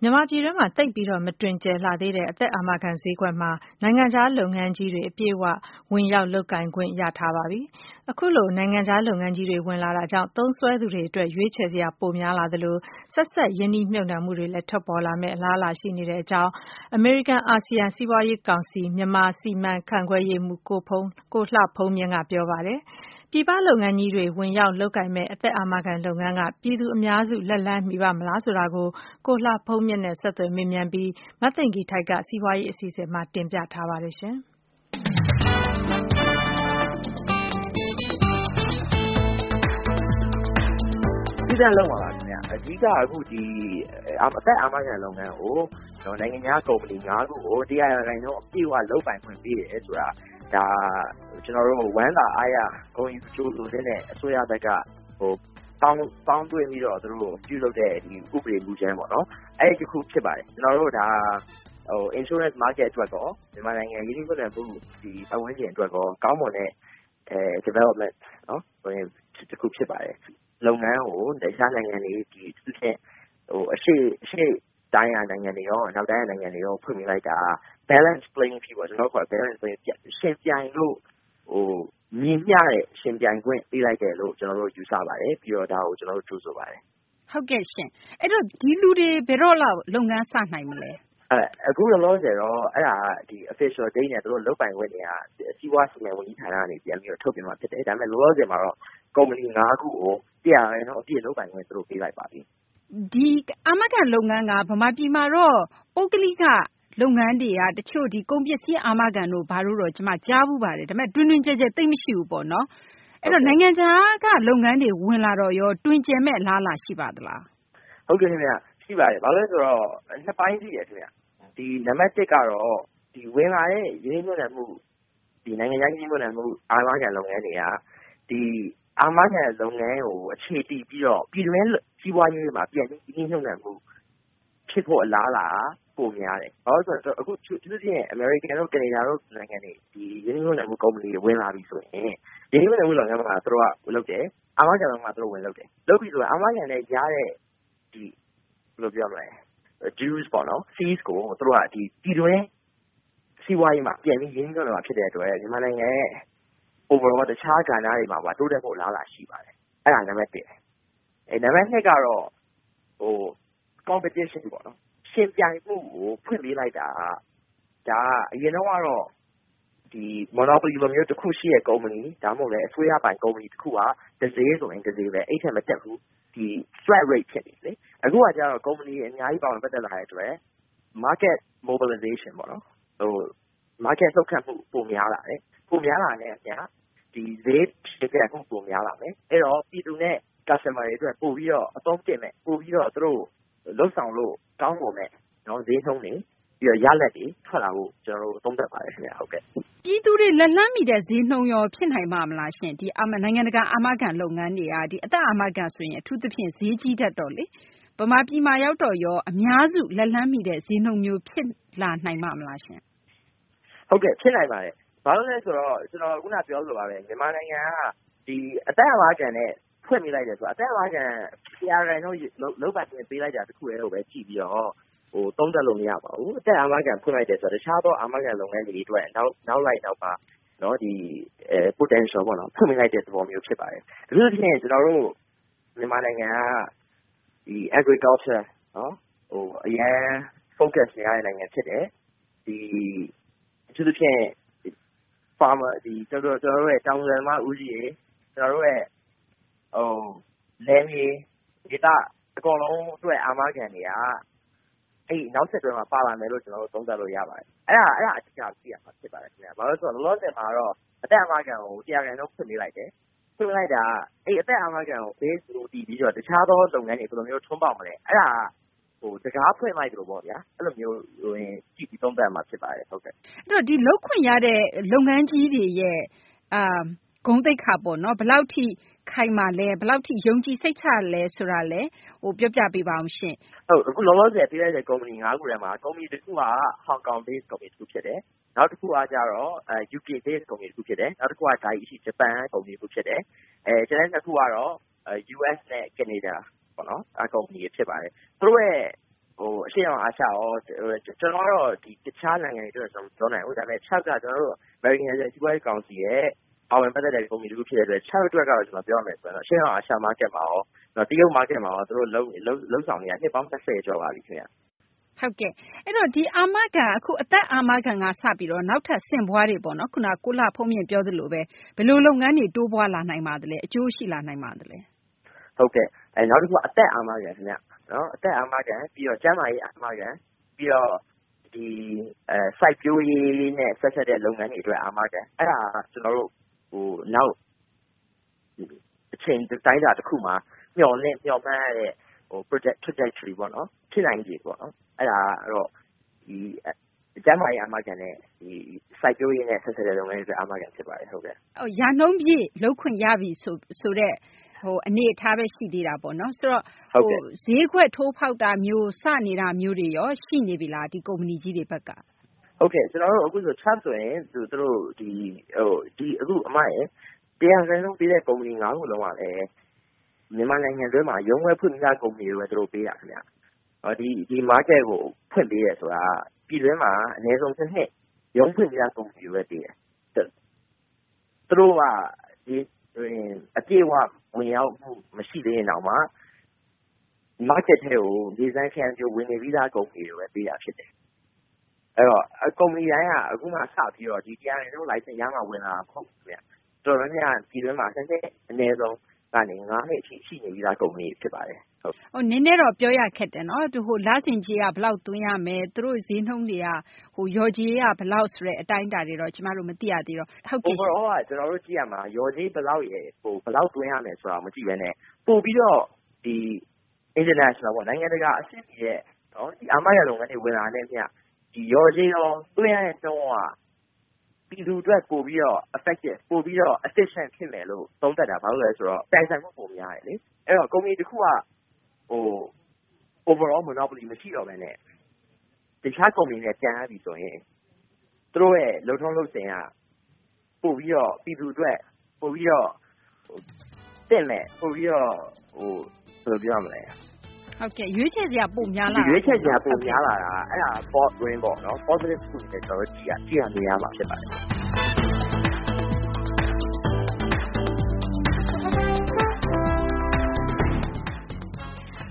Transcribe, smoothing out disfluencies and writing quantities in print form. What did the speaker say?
မြန်မာပြည်တွင်းမှာသိပ်ပြီးမတွင်ကျယ်လှသေးတဲ့အသက်အာမခံဈေးကွက်မှာနိုင်ငံခြားလုပ်ငန်းကြီးတွေအပြည့်အဝဝင်ရောက်လုပ်ကိုင်ခွင့်ရထားပါပြီ။အခုလိုနိုင်ငံခြားလုပ်ငန်းကြီးတွေဝင်လာတာကြောင့်သုံးစွဲသူတွေအတွက်ရွေးချယ်စရာပိုများလာသလိုဆက်စပ်ရင်းနှီးမြှုပ်နှံမှုတွေလည်းထွက်ပေါ်လာမယ့်အလားအလာရှိနေကြောင်းအမေရိကန်အာဆီယံစီးပွားရေးကောင်စီမြန်မာစီမံခန့်ခွဲရေးမှူးကိုလှဖုန်းမြင့်ကပြောပါတယ်။ပြည်ပလုပ်ငန်းကြီးတွေဝင်ရောက်လုပ်ကိုင်မဲ့အသက်အာမခံလုပ်ငန်းကပြည်သူအများစုလက်လန်းမီပါမလားဆိုတာကိုကိုလှဖုန်းမြင့်နဲ့ဆက်သွယ်မေးမြန်းပြီးမသိင်္ဂီထိုက်ကစီးပွားရေးအစီအစဉ်မှာတင်ပြထားပါတယ်ရှင်။ဒီကလုံးပါလားခင်ဗျ။အဓိကအခုဒီအသက်အာမခံလုပ်ငန်းကိုနိုင်ငံခြားကုမ္ပဏီ9ခုကို100%အပြည့်အဝလုပ်ပိုင်ခွင့်ပေးတယ်ဆိုတာဒါကျွန်တော်တို့ဝမ်းသာအားရဂုဏ်ယူကြိုဆိုတဲ့အစိုးရဘက်ကပေါင်းတွေ့ပြီးတော့သူတို့ပြုလုပ်တဲ့ဒီဥပဒေမူကြမ်းပေါ့နော်။အဲ့ဒီတစ်ခုဖြစ်ပါတယ်။ကျွန်တော်တို့ဒါinsurance market အတွက်ကောမြန်မာနိုင်ငံရင်းနှီးမြှုပ်နှံမှုဒီပတ်ဝန်းကျင်အတွက်ကောကောင်းမွန်တဲ့development နော်တစ်ခုဖြစ်ပါတယ်။လုပ်ငန်းကိုတခြားနိုင်ငံတွေဒီသူဖြင့်အရှိတိုင်းရနိုင်ငံတွေရောနောက်တိုင်းရနိုင်ငံတွေရောဖွင့်ပြလိုက်တာ balance playing field ပေါ့ကျွန်တော်တို့က balance playing ရှင်ပြိုင်လို့မြင်မျှတဲ့ရှင်ပြိုင်ခွင့်ပေးလိုက်တယ်လို့ကျွန်တော်တို့ယူဆပါတယ်ပြီးတော့ဒါကိုကျွန်တော်တို့ကြိုးဆိုပါတယ်ဟုတ်ကဲ့ရှင်အဲ့တော့ဒီလူတွေဘယ်တော့လောက်လုပ်ငန်းစနိုင်မလဲအခုလောလောဆယ်တော့အဲ့ဒါဒီ official date နဲ့တို့လုပ်ပိုင်ခွင့်တွေကစီးပွားစီမံဝန်ကြီးဌာနကနေပြန်ပြီးတော့ထုတ်ပြန်မှာဖြစ်တယ်ဒါပေမဲ့လောလောဆယ်မှာတော့ကုမ္ပဏီ9ခုကို100%အပြည့်လုပ်ပိုင်ခွင့်တို့ပေးလိုက်ပါပြီဒီအာမခံလုပ်ငန်းကဗမာပြည်မှာတော့ပုဂ္ဂလိကလုပ်ငန်းတွေကတချို့ဒီကုန်ပစ္စည်းအာမခံတို့ဘာလို့တော့ကျွန်မကြားဘူးပါတယ်ဒါပေမဲ့တွင်တွင်ကျယ်ကျယ်သိမရှိဘူးပေါ့နော်အဲ့တော့နိုင်ငံခြားကလုပ်ငန်းတွေဝင်လာတော့ရောတွင်ကျယ်မဲ့လားလားရှိပါသလားဟုတ်ကဲ့ခင်ဗျရှိပါတယ်ဘာလို့လဲဆိုတော့နှစ်ပိုင်းရှိတယ်ခင်ဗျဒီနံပါတ်1ကတော့ဒီဝင်လာတဲ့ရင်းနှီးမြှုပ်နှံမှုဒီနိုင်ငံခြားရင်းနှီးမြှုပ်နှံမှုအာမခံလုပ်ငန်းတွေကဒီအာမခံလုပ်ငန်းကိုအခြေတည်ပြီးတော့ပြည်တွင်းစီးပွားရေးမှာပြန်ပြီးရင်းနှီးမြှုပ်နှံမှုဖြစ်ဖို့အလားအလာပိုများတယ်။ဘာလို့ဆိုတော့အခုသူတို့ချင်း American တို့ Canada တို့နိုင်ငံတွေဒီရင်းနှီးမြှုပ်နှံမှုကုမ္ပဏီတွေဝင်လာပြီဆိုရင်ရင်းနှီးမြှုပ်နှံမှုလုပ်ငန်းမှာသူတို့ကလုပ်တယ်။အာမခံလုပ်ငန်းမှာသူတို့ဝင်လုပ်တယ်။လုပ်ပြီးဆိုတော့အာမခံနဲ့ရတဲ့ဒီဘယ်လိုပြောမလဲ dues ပေါ့နော် fees ကိုသူတို့ကဒီပြည်တွင်းစီးပွားရေးမှာပြန်ပြီးရင်းနှီးမြှုပ်နှံမှာဖြစ်တဲ့အတွက်မြန်မာနိုင်ငံရဲ့ overall တခြားကဏ္ဍတွေမှာပါတိုးတက်ဖို့အလားအလာရှိပါတယ်။အဲ့ဒါနံပါတ်1။နံပါတ်2ကတော့competition ပေါ့နော်ရှင်ပြိုင်မှုကိုဖွင့်ပေးလိုက်တာဒါအရင်တော့ကတော့ဒီ monopoly လိုမျိုးတစ်ခုရှိတဲ့ကုမ္ပဏီဒါမှမဟုတ်လည်းအစိုးရပိုင်ကုမ္ပဏီတစ်ခုကတစ်စေးဆိုရင်တစ်စေးပဲအဲ့ထက်မတက်ဘူးဒီ flat rate ဖြစ်နေလေအခုကကျတော့ကုမ္ပဏီအများကြီးပါဝင်ပတ်သက်လာတဲ့အတွက် market mobilization ပေါ့နော်market ဆုတ်ခတ်မှုပိုများလာတယ်ပိုများလာတဲ့အပြင်ဒီဈေးဖြစ်တဲ့မှုပိုများလာမယ်အဲ့တော့ပြည်သူနဲ့ customer တွေအတွက်ပို့ပြီးတော့အသုံးတင်မယ်ပို့ပြီးတော့သူတို့လှုပ်ဆောင်လို့ကောင်းကုန်မယ်နော်ဈေးနှုန်းတွေပြီးတော့ရလက်တွေထွက်လာဖို့ကျွန်တော်တို့သုံးသပ်ပါတယ်ခင်ဗျဟုတ်ကဲ့ပြည်သူတွေလက်လန်းမီတဲ့ဈေးနှုန်းရောဖြစ်နိုင်မှာမလားရှင်ဒီနိုင်ငံတကာအာမခံလုပ်ငန်းတွေကဒီအသက်အာမခံဆိုရင်အထူးသဖြင့်ဈေးကြီးတတ်တော့လေဗမာပြည်မှာရောက်တော့ရောအများစုလက်လန်းမီတဲ့ဈေးနှုန်းမျိုးဖြစ်လာနိုင်မှာမလားရှင်ဟုတ်ကဲ့ဖြစ်နိုင်ပါတယ်ဘာလို့လဲဆိုတော့ကျွန်တော်ခုနပြောလိုပါပဲမြန်မာနိုင်ငံကဒီအသက်အာမခံနဲ့ဖွင့်ပေးလိုက်တယ်ဆိုတော့အသက်အာမခံ100%လုံးပိုင်ခွင့်ပေးလိုက်တာတခုရဲ့လို့ပဲကြည့်ပြီးတော့သုံးသပ်လို့မရပါဘူးအသက်အာမခံဖွင့်လိုက်တယ်ဆိုတော့တခြားသောအာမခံလုပ်ငန်းတွေအတွက်နောက်လိုက်နောက်ပါနော်ဒီpotential ပေါ့နော်ဖွင့်ပေးလိုက်တဲ့သဘောမျိုးဖြစ်ပါတယ်ဒီလိုဖြင့်ကျွန်တော်တို့မြန်မာနိုင်ငံကဒီ agriculture နော်အရင် focus နေရတဲ့နိုင်ငံဖြစ်တယ်ဒီအထူးသဖြင့် farmer ဒီကျွန်တော်တို့ရဲ့တောင်သူလယ်သမားဦးကြီးတွေကျွန်တော်တို့ရဲ့လယ်မြေဒေသအကုန်လုံးအတွက်အာမခံတွေကအဲ့နောက်ဆက်တွဲမှာပါလာမယ်လို့ကျွန်တော်တို့သုံးသပ်လို့ရပါတယ်အဲ့ဒါအဓိကကြည့်ရမှာဖြစ်ပါတယ်ခင်ဗျာဘာလို့ဆိုတော့လောလောဆယ်မှာတော့အသက်အာမခံကို100%ဖွင့်ပေးလိုက်တယ်ဖွင့်လိုက်တာအဲ့အသက်အာမခံကို base လို့တည်ပြီးတော့တခြားသောလုပ်ငန်းတွေဘယ်လိုမျိုးထွန်းပေါက်မလဲအဲ့ဒါတကားဖွင့်လိုက်တယ်လို့ပေါ့ဗျာအဲ့လိုမျိုးကြည့်ပြီးသုံးသပ်မှာဖြစ်ပါတယ်ဟုတ်ကဲ့အဲ့တော့ဒီလောက်ခွင့်ရတဲ့လုပ်ငန်းကြီးတွေရဲ့ဂုဏ်သိက္ခာပေါ့နော်ဘယ်လောက်ထိခိုင်မာလဲဘယ်လောက်ထိယုံကြည်စိတ်ချလဲဆိုတာလဲပြောပြပေးပါအောင်ရှင်ဟုတ်အခုလောလောဆယ်ပေးလိုက်တဲ့ကုမ္ပဏီ9ခုထဲမှာကုမ္ပဏီတစ်ခုက Hong Kong based ကုမ္ပဏီတစ်ခုဖြစ်တယ်နောက်တစ်ခုကကြတော့UK based ကုမ္ပဏီတစ်ခုဖြစ်တယ်နောက်တစ်ခုကဂျပန်ကုမ္ပဏီတစ်ခုဖြစ်တယ်ကျန်တဲ့နှစ်ခုကတော့US နဲ့ Canada ပေါ့နော်ကုမ္ပဏီဖြစ်ပါတယ်သူတို့ရဲ့အရှေ့တောင်အာရှရောကျွန်တော်တော့ဒီတခြားနိုင်ငံတွေတော့ပြောနိုင်ဘူးဒါပေမဲ့6ကကျွန်တော်တို့ American Security Council ရဲ့ပါဝင်ပတ်သက်တဲ့ကုမ္ပဏီတစ်ခုဖြစ်တဲ့အတွက်6အတွက်ကတော့ကျွန်တော်ပြောမယ်ဆိုတော့အရှေ့တောင်အာရှ market မှာရောတရုတ် market မှာရောသူတို့လုံးဆောင်နေတာနှစ်ပေါင်း30ကျော်ပါပြီခင်ဗျဟုတ်ကဲ့အဲ့တော့ဒီအာမခံအခုအသက်အာမခံကစပြီးတော့နောက်ထပ်ဆင့်ပွားတွေပေါ့နော်ခုနကိုလှဖုံးမြင့်ပြောသလိုပဲဘယ်လိုလုပ်ငန်းတွေတိုးပွားလာနိုင်ပါသလဲအကျိုးရှိလာနိုင်ပါသလဲဟုတ်ကဲ့နောက်တစ်ခုအသက်အာမခံခင်ဗျနော်အသက်အာမခံပြီးတော့ကျန်းမာရေးအာမခံပြီးတော့ဒီစိုက်ပျိုးရေးနဲ့ဆက်ဆက်တဲ့လုပ်ငန်းတွေအတွက်အာမခံအဲ့ဒါကျွန်တော်တို့နောက်အချိန်တိုင်းတာတစ်ခုမှာမျှော်မှန်းရတဲ့project trajectory ပေါ့နော်ဖြစ်နိုင်ခြေပေါ့နော်အဲ့ဒါတော့ဒီကျန်းမာရေးအာမခံနဲ့ဒီစိုက်ပျိုးရေးနဲ့ဆက်ဆက်တဲ့လုပ်ငန်းတွေအတွက်အာမခံဖြစ်ပါတယ်ဟုတ်ကဲ့ရာနှုန်းပြည့်လုပ်ခွင့်ရပြီဆိုတဲ့အနေအထားပဲရှိသေးတာပေါ့နော်ဆိုတော့ဈေးခွက်ထိုးဖောက်တာမျိုးစနေတာမျိုးတွေရောရှိနေပြီလားဒီကုမ္ပဏီကြီးတွေဘက်ကဟုတ်ကဲ့ကျွန်တော်တို့အခုဆိုchatဆိုရင်သူတို့ဒီအခုအမရဲ့တရားဝင်လုံးပေးတဲ့ကုမ္ပဏီ9ခုလုံးကလည်းမြန်မာနိုင်ငံတွင်းမှာရုံးဝဲဖွင့်ပြကုမ္ပဏီတွေပဲသူတို့ပေးတာခင်ဗျဒီ market ကိုဖွင့်ပေးရဲဆိုတာပြည်တွင်းမှာအနည်းဆုံးတစ်နှစ်ရုံးဖွင့်ပြကုမ္ပဏီတွေပဲပေးတယ်သူတို့ကဒီအပြည့်အဝဝင်ရောက်မှုမရှိသေးရင်တော့မှ market ထဲကိုဒီဇိုင်းခံကြဝင်နေပြီးသားကုမ္ပဏီတွေပဲပေးတာဖြစ်တယ်အဲ့တော့ကုမ္ပဏီတိုင်းကအခုမှစပြီးတော့ဒီတရားဝင်လုံး license ရမှဝင်လာတာပေါ့ခင်ဗျတော်တော်များပြည်တွင်းမှာတစ်နှစ်အနည်းဆုံးကနေ9နှစ်အထိရှိနေပြီးသားကုမ္ပဏီဖြစ်ပါတယ်ဟုတ်နည်းနည်းတော့ပြောရခက်တယ်နော်လစဉ်ကြီးကဘယ်လောက်သွင်းရမယ်သူတို့ဈေးနှုန်းတွေကရော်ကြီးကဘယ်လောက်ဆိုတဲ့အတိုင်းအတာတွေတော့ကျမတို့မသိရသေးတော့ဟုတ်ကဲ့ overall ကကျွန်တော်တို့ကြည့်ရမှာရော်ကြီးဘယ်လောက်ရယ်ဘယ်လောက်သွင်းရမယ်ဆိုတာမကြည့်ဘဲနဲ့ပို့ပြီးတော့ဒီ international ပေါ့နိုင်ငံတကာအဆင့်ကြီးရဲ့နော်ဒီအာမခံလုပ်ငန်းတွေဝင်လာတဲ့မြတ်ဒီရော်ကြီးရောသွင်းရတဲ့နှုန်းကပြည်သူအတွက်ပို့ပြီးတော့ effective ပို့ပြီးတော့ efficient ဖြစ်မယ်လို့သုံးသပ်တာဘာလို့လဲဆိုတော့တိုင်ဆိုင်မှုပုံများတယ်လေအဲ့တော့ကုမ္ပဏီတစ်ခုကoverall monopoly မရှိတော့ဘဲနဲ့တခြားကုမ္ပဏီနဲ့ပြန်ရပြီဆိုရင်သူတို့ရဲ့လုံထုံးလုံစင်ကပို့ပြီးတော့ပြည်သူအတွက်ပို့ပြီးတော့တင်မယ်ပို့ပြီးတော့ဘယ်လိုပြောရမလဲဟုတ်ကဲ့ရွေးချယ်စရာပုံများလာရွေးချယ်စရာပုံများလာတာအဲ့ဒါ sport win ပေါ့နော် positive ဆိုတဲ့ကျွန်တော်တို့ကြည့်ရနေရမှာဖြစ်ပါတယ်